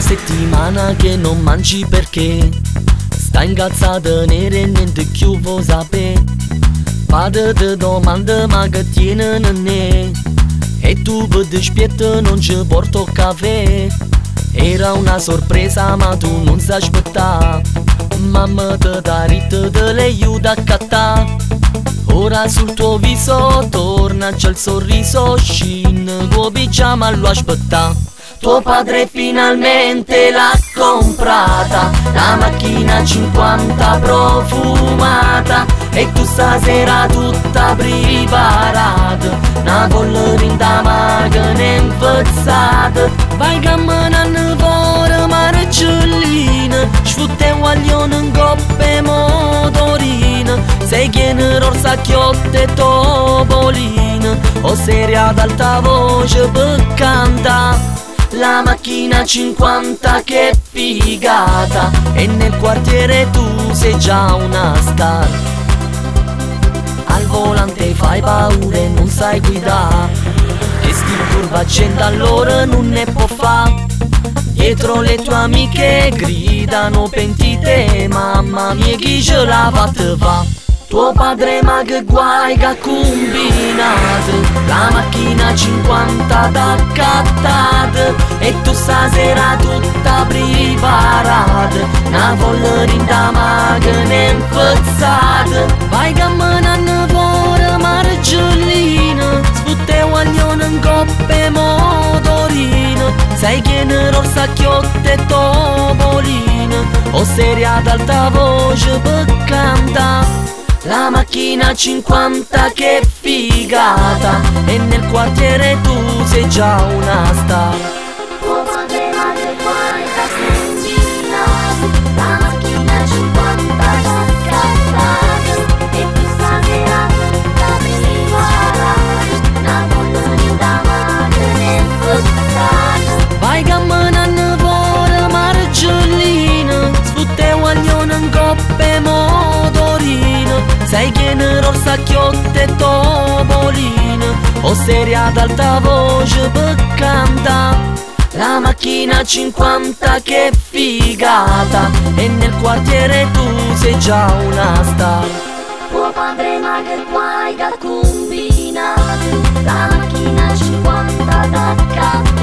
settimana che non mangi perché stai incazzata nere e niente più vuoi sapere. Vado di domande ma che tiene ne e tu per dispietto non ci porto caffè. Era una sorpresa ma tu non sai aspettare. Mamma ti dà ritto te le aiuta a cattare. Ora sul tuo viso torna c'è il sorriso, scin tuo pigiama lo aspetta. Tuo padre finalmente l'ha comprata, la macchina 50 profumata, e tu stasera tutta preparata, una polverina macchina infazzata. Vai camminando fuori marcellina, sfrutte un guaglione in coppe motorina. Sei chiene rossa chiotte topolina, o seria ad alta voce per cantare. La macchina 50 che figata, e nel quartiere tu sei già una star. Al volante fai paura e non sai guidare, e sti curva accende allora non ne può fa'. Dietro le tue amiche gridano pentite, mamma mia chi ce l'ha fatta fa'. Tuo padre ma che guai che ha combinato, la macchina 50 t'ha cattata, e tu stasera tutta preparata, una polverina macchina infazzata. Vai camminando fuori marcellina, sfrutte un guaglione in coppe motorina. Sai che ne rossa chiotte topolina, o seria ad alta voce per cantare. La macchina 50 che figata, e nel quartiere tu sei già una star. Tuo padre ma che guai t'ha combinato, la macchina 50 t'ha cattata, e tu stasera tutta preparata, una polverina macchina infazzata. Vai camminando fuori marcellina, sfrutte un guaglione in coppe motorina. Sai che ne rossa chiotte topolina, o seria ad alta voce per cantare. La macchina 50 che figata, e nel quartiere tu sei già una star. Tuo padre ma che guai che ha combinato, la macchina 50 t'ha cattata,